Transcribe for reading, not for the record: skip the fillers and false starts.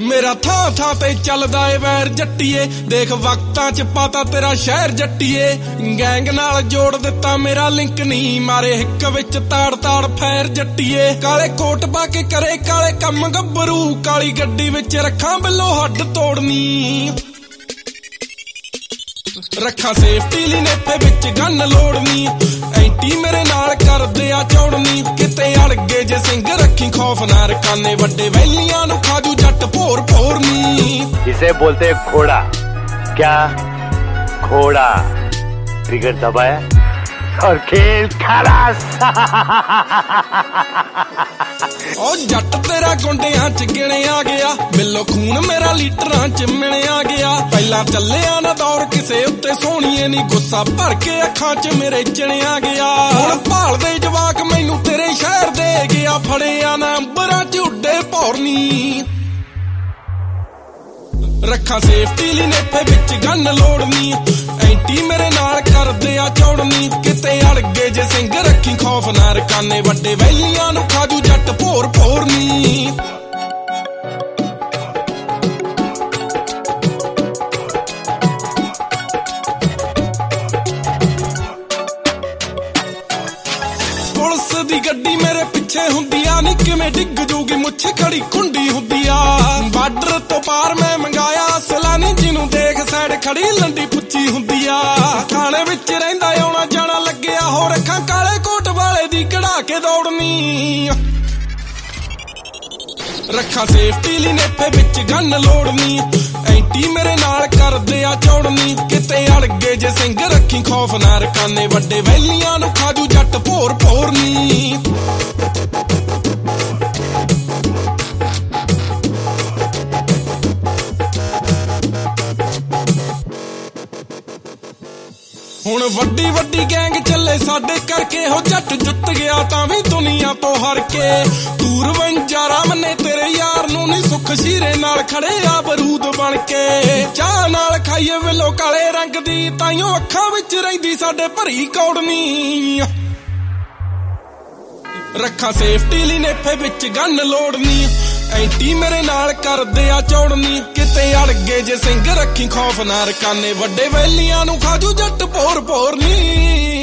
मेरा थां थां ते चलदा ए वैर जट्टीए, देख वक्तां च पाता तेरा शहर जट्टीए। गैंग नाल जोड़ दिता मेरा लिंक नी, मारे हिक विच ताड़ ताड़ फैर जट्टीए। काले कोट पा के करे काले कम गब्बरू, काली गड्डी विच रखां बिल्लो हड्ड तोड़नी। रखा सेफ्टी ली नेफे विच गन लोड़नी, एंटी मेरे नाल करदे आ चौड़नी। किते अड़गे जे सिंग रखी खौफ ना रकाने, वड्डे वैलियां नू खाजू जट भोर भोरनी। इसे बोलते घोड़ा, क्या घोड़ा ट्रिगर दबाया और खेल खलास। ओ जट तेरा गुंडियां च गिणिया गया, मिलो खून मेरा लीटरां च मिलिया गया। पहला चलिया ना दौर किसे उत्ते सोहणीए नी, गुस्सा भर के अखां च मेरे चिणिया गया। हुण भालदे जवाक मैनू तेरे शहर दे गया, फड़िया ना अंबरां च उड्डे भौरनी। रखा सेफ्टी ली नेफे विच गन लोड़नी, एंटी मेरे नाल करदे आ चौड़नी। किते अड़गे जे सिंग रखी खौफ ना रकाने, वड्डे वैलियां नू खाजू जट भोर भोरनी। पुलिस दी गड्डी मेरे पिछे हुंदिया नी, किवें डिग जूगी मुछ खड़ी कुंडी हुंदिया। बार्डर तो पार मैं मंगाया सलानी, जिनू देख साइड खड़ी लंडी पुच्ची हुंदिया। थाने विच रहिंदा आउणा जाना लग्गिया, हो रखां काले कोट वाले दी कढ़ा के दौड़नी। रखा सेफ्टी ली नेफे विच गन लोड़नी, एंटी मेरे नाल करदे आ चौड़नी। किते अड़गे जे सिंग रखी खौफ ना रकाने, वड्डे वैलियां नू खाजू जट भोर भोरनी। हुण वड्डी वड्डी गैंग चले साडे करके, हो जट जुट गया तां भी दुनिया तो हर के। दूर वंजारा मन्ने तेरे यार नू नी, सुख शीरे नाल खड़े आ बरूद बन के। चाह नाल खाइए विलो काले रंग दी, ताइयों अखां विच रहिंदी साडे भरी कौड़नी। रखा सेफ्टी ली नेफे विच गन लोड़नी, एंटी मेरे नाल करदे आ चौड़नी। किते अड़गे जे सिंग रखी खौफ ना रकाने, वड्डे वैलियां नू खाजू जट भोर भोरनी।